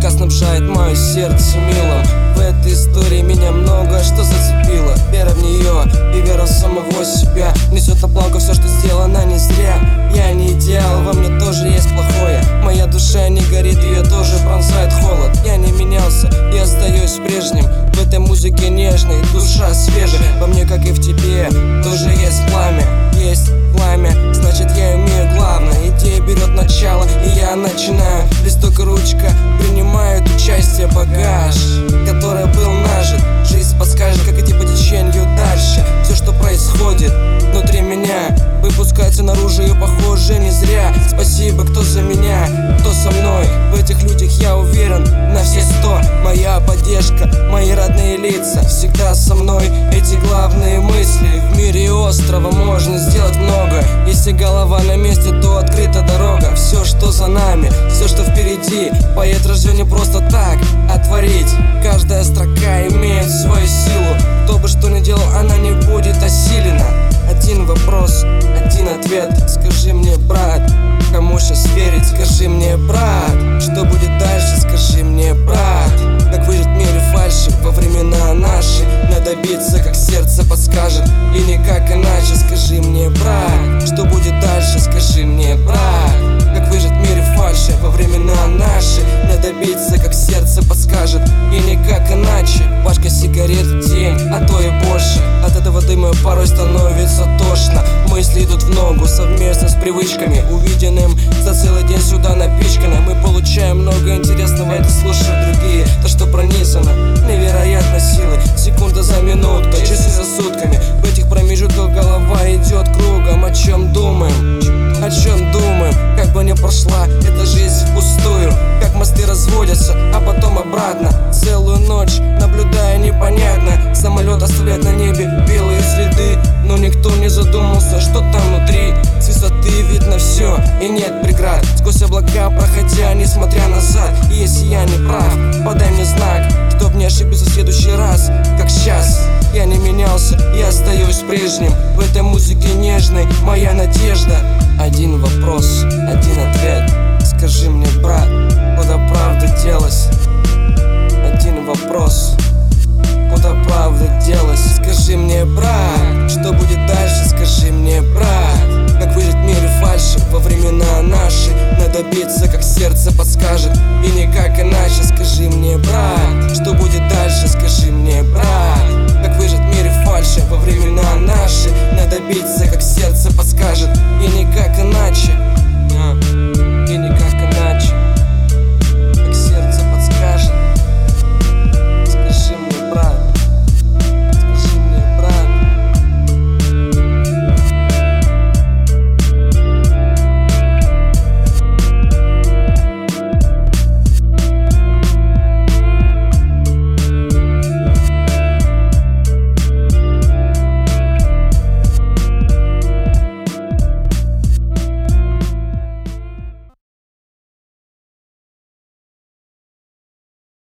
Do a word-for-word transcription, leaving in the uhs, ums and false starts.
Музыка снабжает мое сердце милым. В этой истории меня много что зацепило. Вера в нее и вера в самого себя несет на планку все, что сделано не зря. Я не идеал, во мне тоже есть плохое. Моя душа не горит, ее тоже пронзает холод. Я не менялся, я остаюсь прежним. В этой музыке нежной, душа свежая. Во мне, как и в тебе, тоже есть пламя. Есть пламя, значит я имею главное. Идея берет начало, и я начинаю. Листок и ручка принимают участие. Багаж, который был нажит. Жизнь подскажет, как идти по течению дальше. Все, что происходит внутри меня, выпускается наружу, и похоже не зря. Спасибо, кто за меня, кто со мной. В этих людях я уверен на все сто. Моя поддержка, мои родные лица всегда со мной. Эти главные мысли. В мире острова можно сделать много. Если голова на месте, то открыта дорога. Все, что за нами, все, что впереди. Поэт рожден не просто так, а творить. Каждая строка имеет свою силу. Кто бы что ни делал, она не будет осилена. Один вопрос, один ответ. Скажи мне, брат, кому сейчас верить? Скажи мне, брат, что будет дальше? Скажи мне, брат, как выжить в мире фальши во времена наши. Надо биться, как сердце подскажет, и никак иначе. Скажи мне, брат, что будет дальше? Скажи мне, брат, как выжить в мире фальши во времена наши. Надо биться, как сердце подскажет, и никак иначе. Пачка сигарет в день, а то и больше. От этого дыма порой становится тошно. Мысли идут в ногу совместно с привычками, увиденным за целый день сюда напичкано. Мы получаем много интересного, это слушают другие. То, что пронизано невероятной силой. Секунда за минуткой, часы за сутками. В этих промежутках голова идет кругом. О чем думаем? О чем думаем? Как бы ни прошла эта жизнь впустую. Как мосты разводятся, а потом обратно. Целую ночь наблюдая непонятно. Самолет оставляет на небе белые следы, но никто не задумался, что там внутри. С высоты видно все и нет преград. Сквозь облака проходя, несмотря назад. И если я не прав, подай мне знак, чтоб не ошибиться в следующий раз. Как сейчас, я не менялся, я остаюсь прежним. В этой музыке нежной моя надежда. Один вопрос, один ответ. Скажи мне, брат, куда правда делась? Один вопрос, куда правда делась? Скажи мне, брат, что будет дальше? Скажи мне, брат,